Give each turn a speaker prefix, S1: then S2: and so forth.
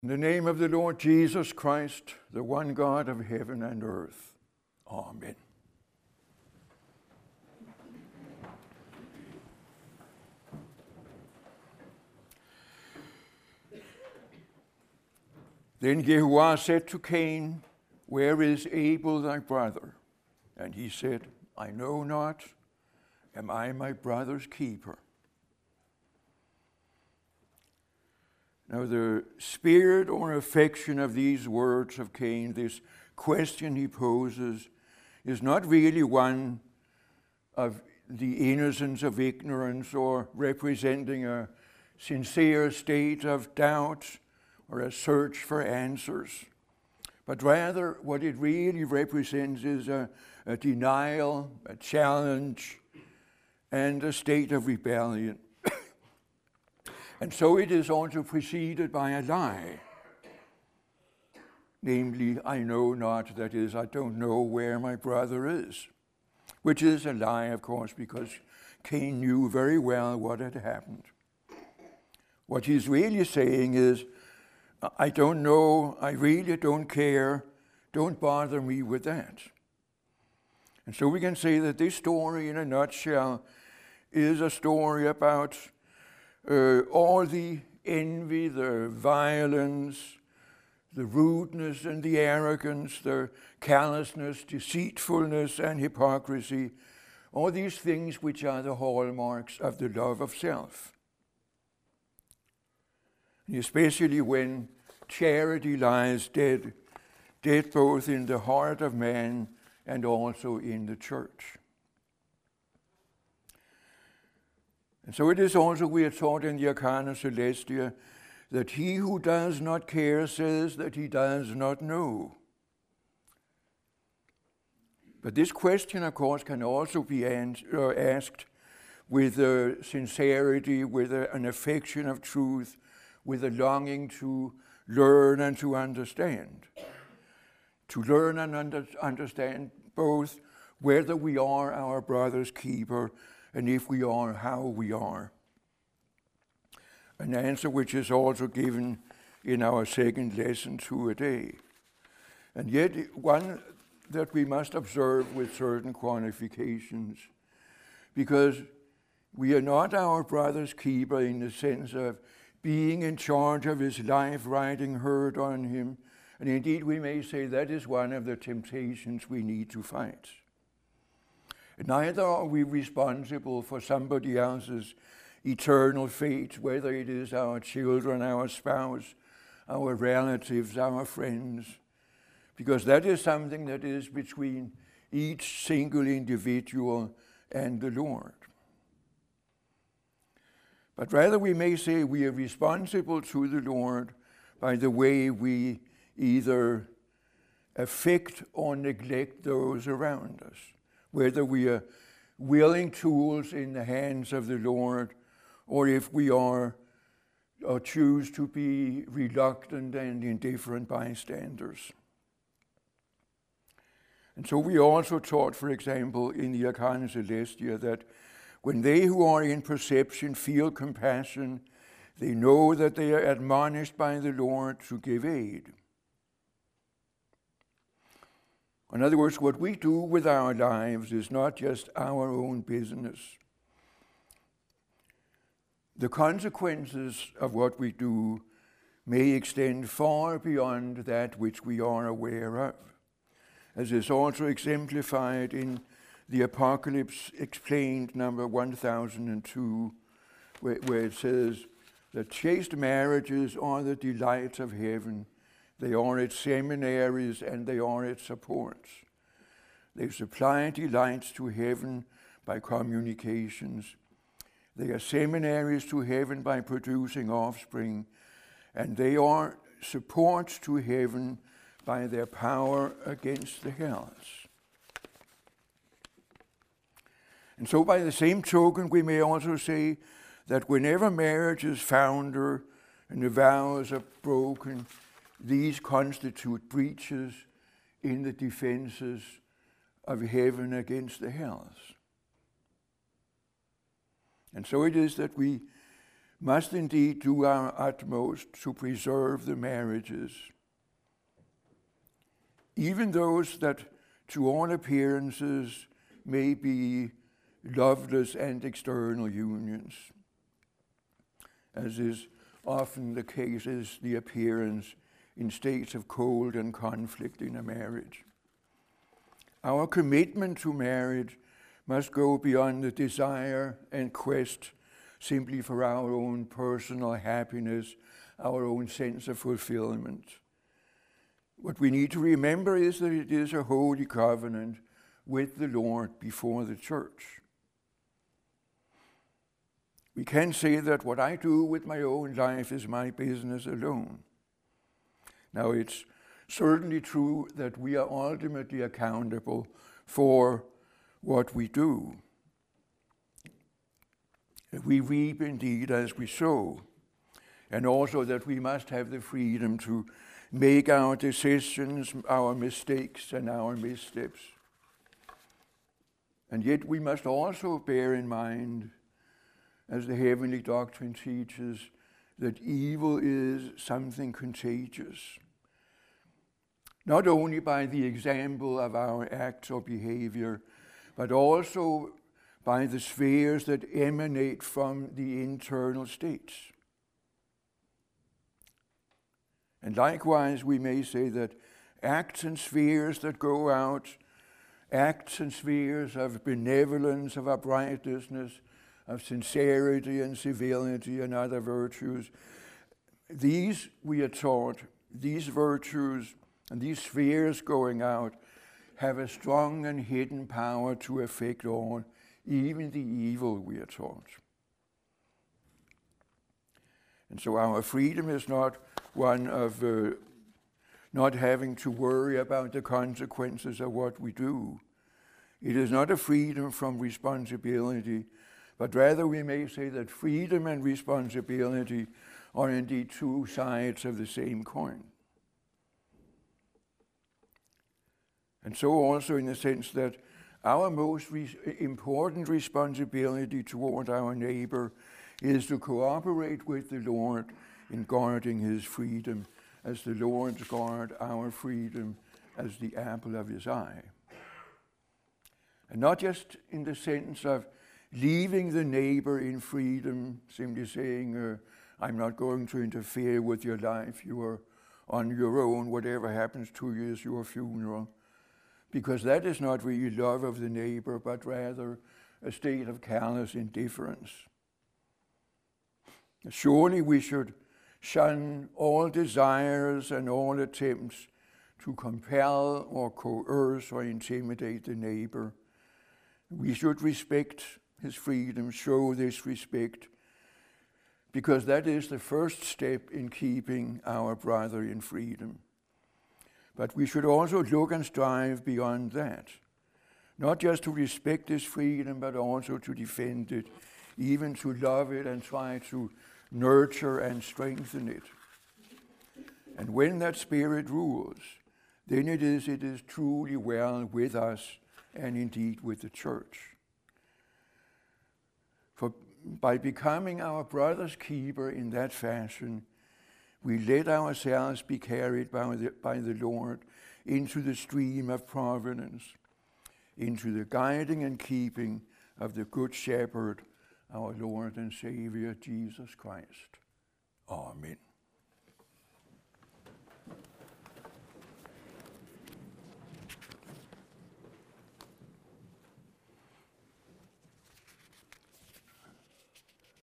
S1: In the name of the Lord Jesus Christ, the one God of heaven and earth. Amen. Then Jehovah said to Cain, "Where is Abel thy brother?" And he said, "I know not. Am I my brother's keeper?" Now the spirit or affection of these words of Cain, this question he poses, is not really one of the innocence of ignorance or representing a sincere state of doubt or a search for answers, but rather what it really represents is a denial, a challenge, and a state of rebellion. And so it is also preceded by a lie. Namely, I know not, that is, I don't know where my brother is. Which is a lie, of course, because Cain knew very well what had happened. What he's really saying is, I don't know, I really don't care, don't bother me with that. And so we can say that this story, in a nutshell, is a story about all the envy, the violence, the rudeness and the arrogance, the callousness, deceitfulness and hypocrisy, all these things which are the hallmarks of the love of self. And especially when charity lies dead both in the heart of man and also in the church. And so it is also, we are taught in the Arcana Celestia, that he who does not care says that he does not know. But this question, of course, can also be asked with a sincerity, with an affection of truth, with a longing to learn and to understand. To learn and understand both whether we are our brother's keeper and if we are, how we are. An answer which is also given in our second lesson today. And yet one that we must observe with certain qualifications, because we are not our brother's keeper in the sense of being in charge of his life, riding herd on him. And indeed we may say that is one of the temptations we need to fight. Neither are we responsible for somebody else's eternal fate, whether it is our children, our spouse, our relatives, our friends, because that is something that is between each single individual and the Lord. But rather we may say we are responsible to the Lord by the way we either affect or neglect those around us, whether we are willing tools in the hands of the Lord, or if we are or choose to be reluctant and indifferent bystanders. And so we also taught, for example, in the Arcana Celestia, that when they who are in perception feel compassion, they know that they are admonished by the Lord to give aid. In other words, what we do with our lives is not just our own business. The consequences of what we do may extend far beyond that which we are aware of, as is also exemplified in the Apocalypse Explained, number 1002, where it says that chaste marriages are the delights of heaven. They are its seminaries and they are its supports. They supply delights to heaven by communications. They are seminaries to heaven by producing offspring, and they are supports to heaven by their power against the hells. And so by the same token, we may also say that whenever marriages founder and the vows are broken, these constitute breaches in the defenses of heaven against the hells. And so it is that we must indeed do our utmost to preserve the marriages, even those that to all appearances may be loveless and external unions, as is often the case is the appearance in states of cold and conflict in a marriage. Our commitment to marriage must go beyond the desire and quest simply for our own personal happiness, our own sense of fulfillment. What we need to remember is that it is a holy covenant with the Lord before the church. We can say that what I do with my own life is my business alone. Now, it's certainly true that we are ultimately accountable for what we do. We reap indeed as we sow, and also that we must have the freedom to make our decisions, our mistakes, and our missteps. And yet we must also bear in mind, as the heavenly doctrine teaches, that evil is something contagious, not only by the example of our acts or behavior, but also by the spheres that emanate from the internal states. And likewise, we may say that acts and spheres that go out, acts and spheres of benevolence, of uprightness, of sincerity and civility and other virtues, these, we are taught, these virtues and these spheres going out have a strong and hidden power to affect all, even the evil, we are taught. And so our freedom is not one of not having to worry about the consequences of what we do. It is not a freedom from responsibility, but rather we may say that freedom and responsibility are indeed two sides of the same coin. And so also in the sense that our most important responsibility toward our neighbor is to cooperate with the Lord in guarding his freedom, as the Lord guard our freedom as the apple of his eye. And not just in the sense of leaving the neighbor in freedom, simply saying, I'm not going to interfere with your life, you are on your own, whatever happens to you is your funeral. Because that is not really love of the neighbor, but rather a state of callous indifference. Surely we should shun all desires and all attempts to compel or coerce or intimidate the neighbor. We should respect his freedom, show this respect, because that is the first step in keeping our brother in freedom. But we should also look and strive beyond that, not just to respect his freedom, but also to defend it, even to love it and try to nurture and strengthen it. And when that spirit rules, then it is truly well with us and indeed with the church. For by becoming our brother's keeper in that fashion, we let ourselves be carried by the Lord into the stream of providence, into the guiding and keeping of the Good Shepherd, our Lord and Savior, Jesus Christ. Amen.